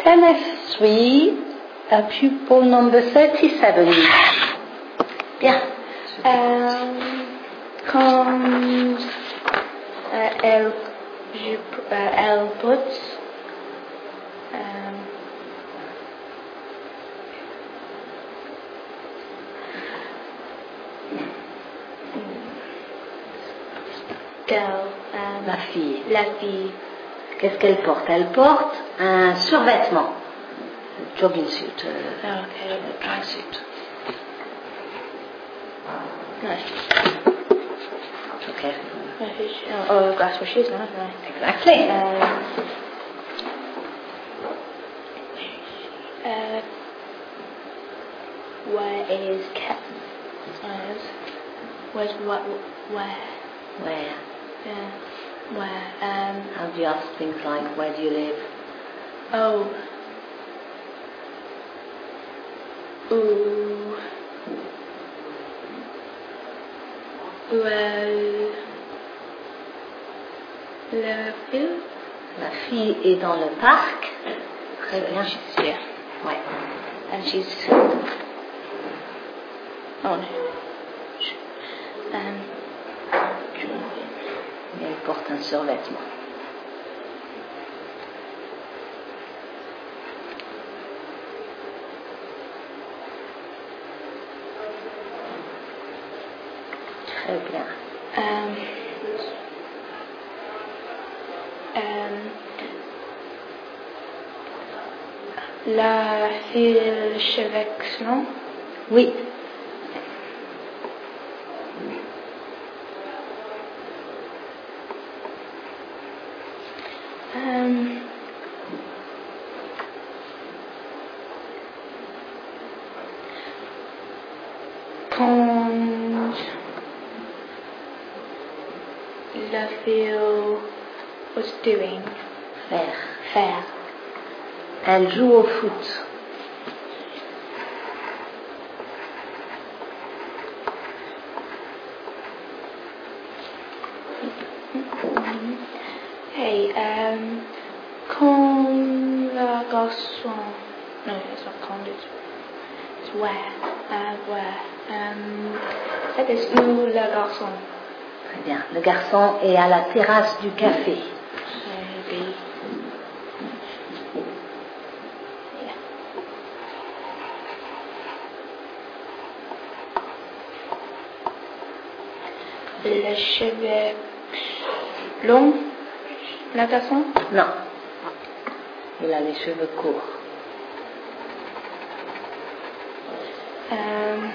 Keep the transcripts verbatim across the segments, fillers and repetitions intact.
M F three, uh, pupil number thirty-seven. Bien. Euh, quand euh, elle, je, euh, elle porte euh, girl, euh, La fille. la fille. Qu'est-ce qu'elle porte? Elle porte un survêtement. Jogging suit. Euh, Oh, okay. tracksuit. No. Okay. Oh, oh, that's what she's not, right? Exactly. Um, uh, where is Cat? Where's, where's what? Where? Where? Yeah. Where? Um. How do you ask things like, where do you live? Oh. Ooh. Well. La ville. La fille est dans le parc. Très bien. She's here. Ouais. And she's. Oh no. Um. Et elle porte un survêtement. Très bien. Um. Um. La fille Chevex, non? Oui. Um. Quand la fille was doing Faire. faire. Elle joue au foot. Hey, um, quand le garçon, no, it's not quand, it's, it's where, uh, where, um, that is où le garçon. Très bien. Le garçon est à la terrasse du café. Maybe. Yeah. Le cheveux long, le garçon. Non. Il a les cheveux courts. Um,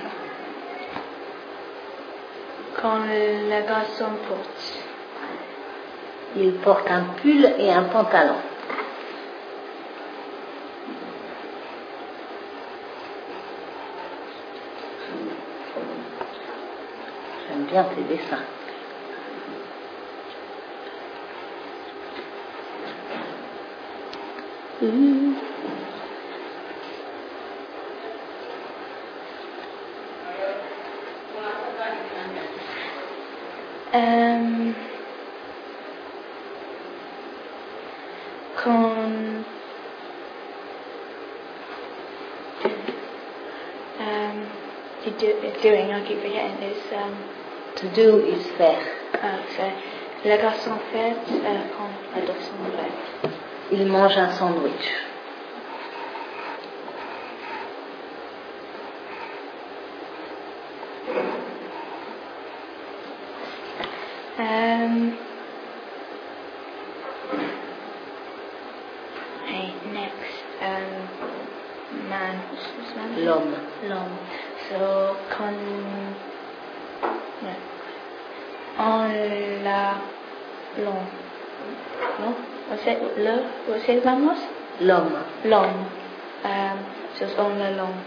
quand le garçon porte. Il porte un pull et un pantalon. J'aime bien tes dessins. Mmh. Um, quand um, you do, doing, I keep forgetting, is um, To do is faire. uh, so, le garçon fait, uh, quand le garçon fait. Il mange un sandwich. Um, hey, next, um, man, what's this man? L'homme. L'homme. So, quand, no, on la, l'homme, no, what's it, le, what's it, vamos? L'homme. L'homme, um, so it's on le l'homme.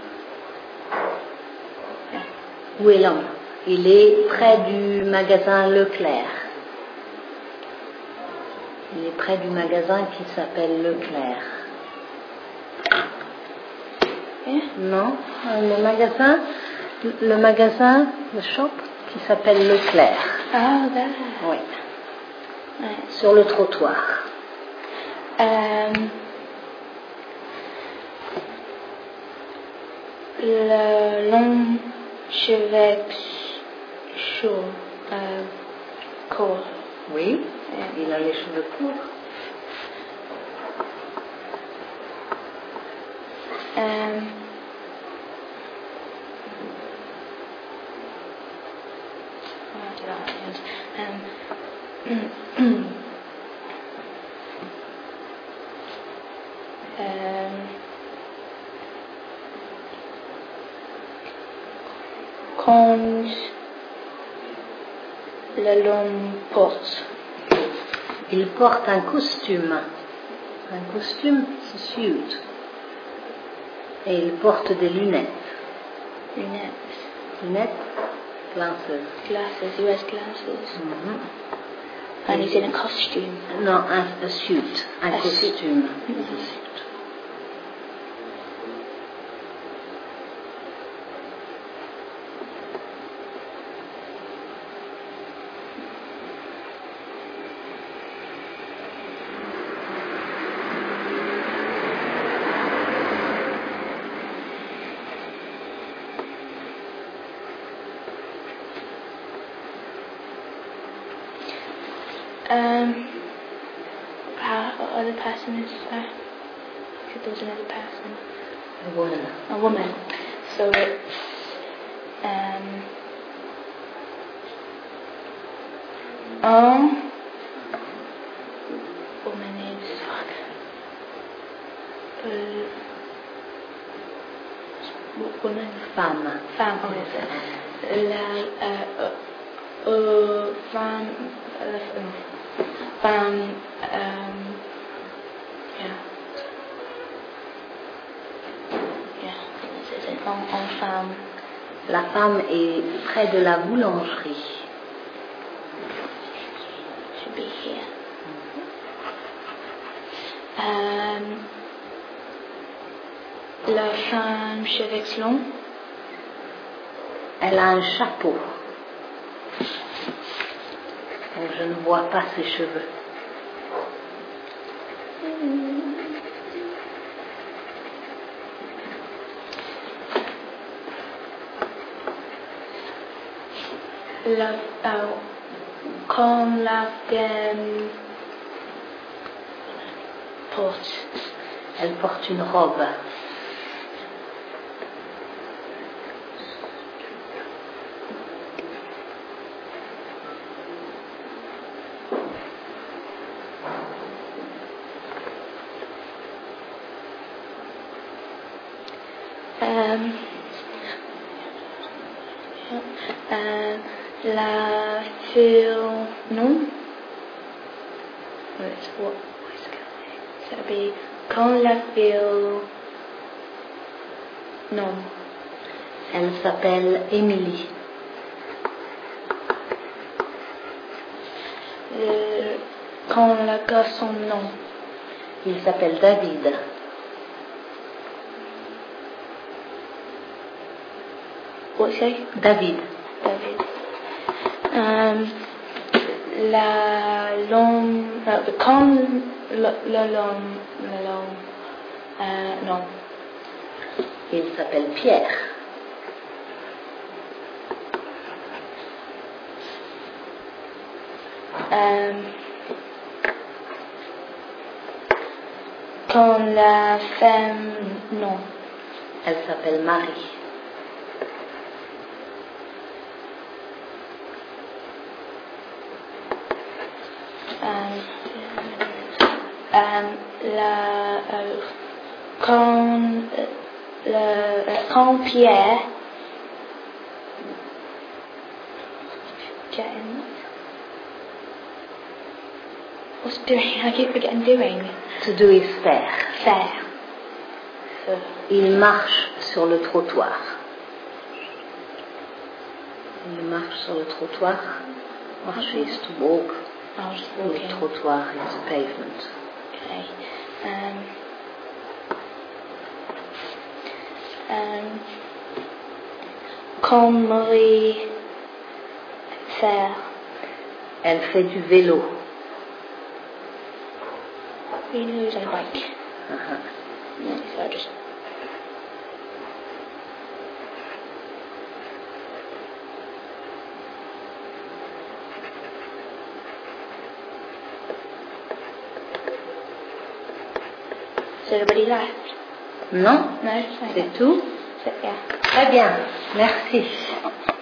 Yeah. Où est l'homme? Il est près du magasin Leclerc. Il est près du magasin qui s'appelle Leclerc. Yeah. Non, le magasin, le magasin, le shop qui s'appelle Leclerc. Oh, there. Oui. Right. Sur le trottoir. Um, le long cheveux chauds, euh, courts. Oui, Yeah. il a les cheveux courts. Um, um, um, quand le long porte. Il porte un costume. Un costume, c'est suit. Et il porte des lunettes. Lunettes. Lunettes, glasses. Glasses, U S glasses. Mhm. And he's in a costume. Non, un, un suit, un Un costume. suit. Un suit. Um, how other person is uh, if there was another person, A woman. a woman. So it's um, un woman is fuck. Uh, woman. Femme. Femme. Oh, is it? La uh, uh, uh, femme. Uh, femme. Um, yeah. Yeah. C'est c'est en, en femme. La femme est près de la boulangerie. Should be here. Um, la femme cheveux longs. Elle a un chapeau. Donc je ne vois pas ses cheveux. La, euh, quand la femme porte. Elle porte une robe. Um, uh, la fille, non? It's what? So it'll be quand la fille, non. Elle s'appelle Émilie. Euh, quand la garçon, non. Il s'appelle David. What's it? David. David. Um, la long, uh, quand le, le long, le long, uh, non. Il s'appelle Pierre. Um, quand la femme, non. Elle s'appelle Marie. Um, um, la, euh, quand, le, quand Pierre, getting, what's doing? I keep forgetting doing. To do is faire. Faire. So, Il marche sur le trottoir. Il marche sur le trottoir. Marcher is to walk. I was just Le walking. trottoir is the pavement. Okay. Um, um, quand Marie faire. Elle fait du vélo. We lose on a bike. Uh-huh. No, so I just. C'est le body là. Non, Non, c'est tout. c'est bien. Très bien, merci.